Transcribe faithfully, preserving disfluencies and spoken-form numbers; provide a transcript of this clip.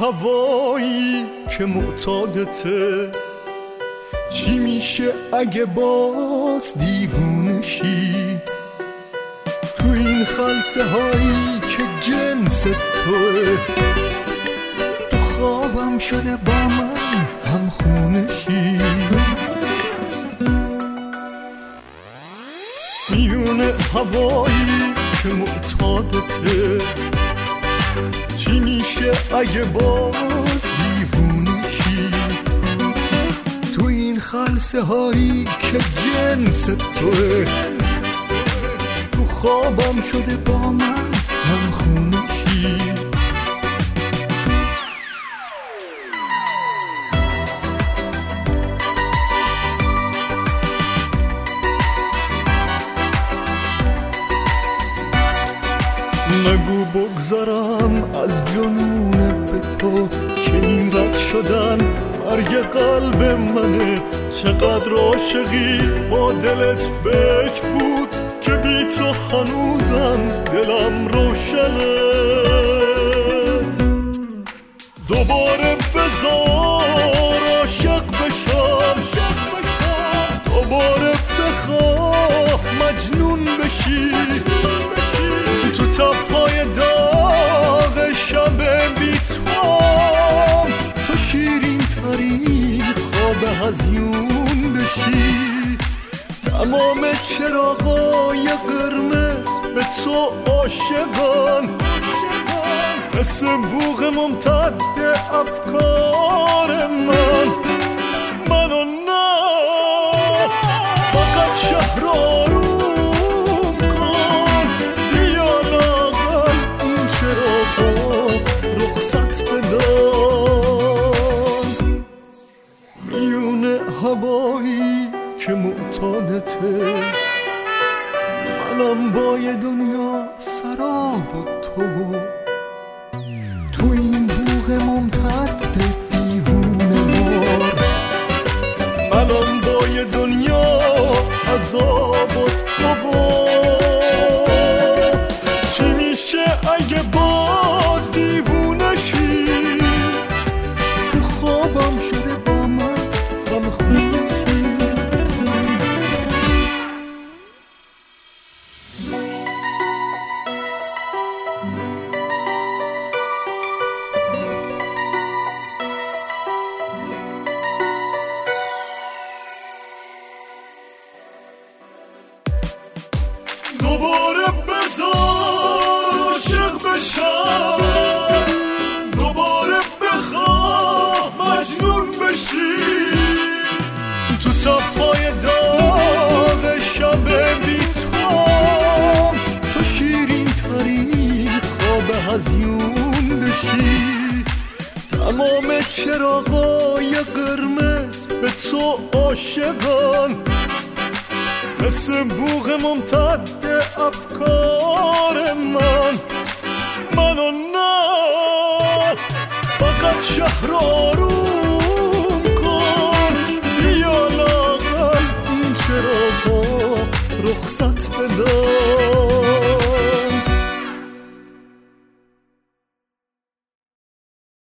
هوایی که معتادته، چی میشه اگه باز دیوونشی؟ تو این خلسه هایی که جنست توه، تو خوابم شده با من هم خونشی. میونه هوایی که معتادته، چی میشه اگه باز دیوونشی؟ تو این خلسه هایی که جنس توه، تو خوابم شده با من هم خونشی. نگو بگذارم از جنون به تو که این رد شدن مرگ قلب منه. چقدر عاشقی با دلت بک بود که بی تو هنوزم دلم روشنه. دوباره بذار عاشق بشم، دوباره بخواه مجنون بشی. تو تپای داغ شب بی توام، تو شیرین ترین خواب هزیون بشی. تمام چراغای قرمز به تو عاشقان، مثل بوق ممتد افکار من. منو نه فقط شهر آروم کن، بیا لاغر این چراغا رخصت بدن. میونه هوایی که معتادته، منم با یه دنیا سراب و تو. تو این بوق ممتد دیوونه مار، منم با یه دنیا عذاب و تو. چی میشه اگه باز دیوونه شی؟ تو خوابم شده با من غم خونشی. دوباره بذار عاشق بشم، دوباره بخواه مجنون بشی. تو تپای داغ شب بی توام، تو شیرین ترین خواب هزیون بشی. تمام چراغای قرمز به تو عاشقان، مثل بوق ممتد افکار من. منو نه فقط شهر آروم کن، بیا لاغر این چراغا رخصت بدن.